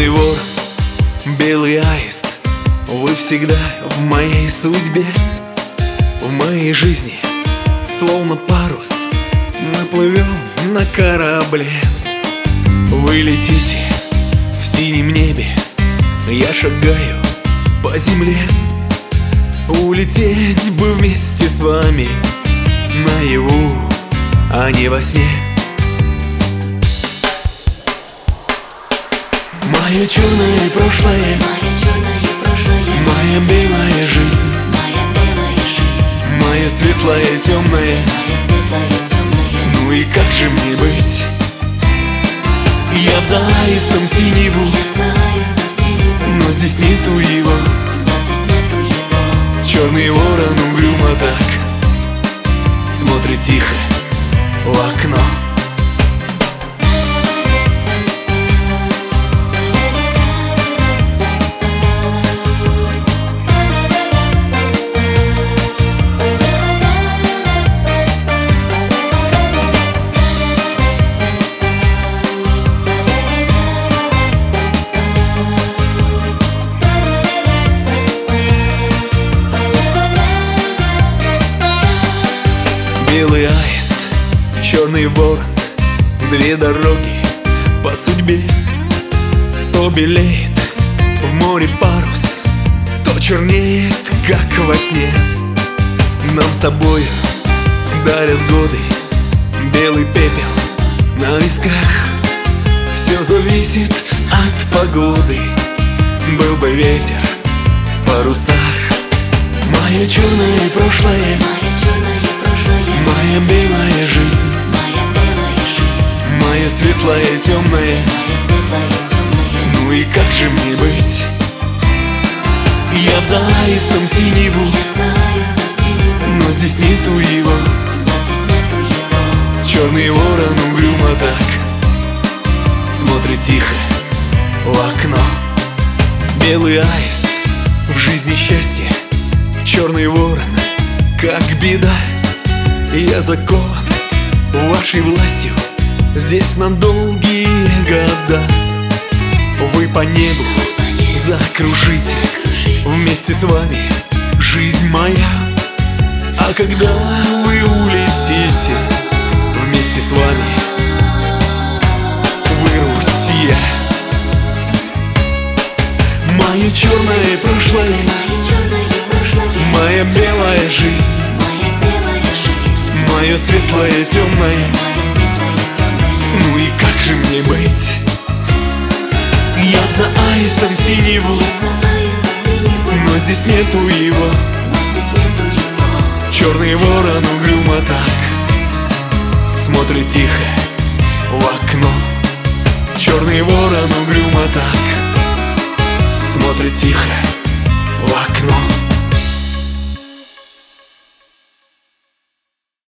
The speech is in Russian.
черный ворон, белый аист, вы всегда в моей судьбе, в моей жизни, словно парус, мы плывем на корабле. Вы летите в синем небе, я шагаю по земле. Улететь бы вместе с вами наяву, а не во сне. Мое черное прошлое, моя белая жизнь, мое светлое темное. Ну и как же мне быть? Я в заистом синеву, но здесь нету его. Черный ворон угрюмо так смотрит тихо в окно. Белый аист, черный ворон, две дороги по судьбе. То белеет в море парус, то чернеет, как во сне. Нам с тобою дарят годы белый пепел на висках. Все зависит от погоды, был бы ветер в парусах. Мое черное прошлое, моя белая жизнь, мое светлое темное. Ну и как же мне быть? Я в заистом синеву, но здесь нету его. Черный ворон угрюмо так смотрит тихо в окно. Белый аист, в жизни счастье, черный ворон, как беда. Я закован вашей властью здесь на долгие года. Вы по небу закружите, вместе с вами жизнь моя. А когда вы улетите, вместе с вами вырвусь я. Мое черное прошлое, моя белая жизнь, мое светлое темное. Ну и как же мне быть? Я за аистом синеву, но здесь нету его. Черный ворон угрюмо так смотрит тихо в окно. Черный ворон угрюмо так смотрит тихо в окно.